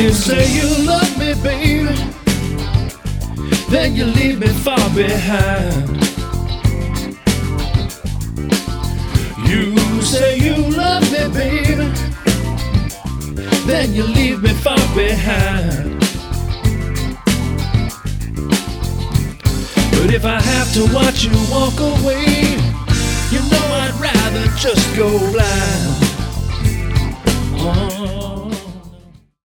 You say you love me, baby, then you leave me far behind. You say you love me, baby, then you leave me far behind. But if I have to watch you walk away, you know I'd rather just go blind. Oh.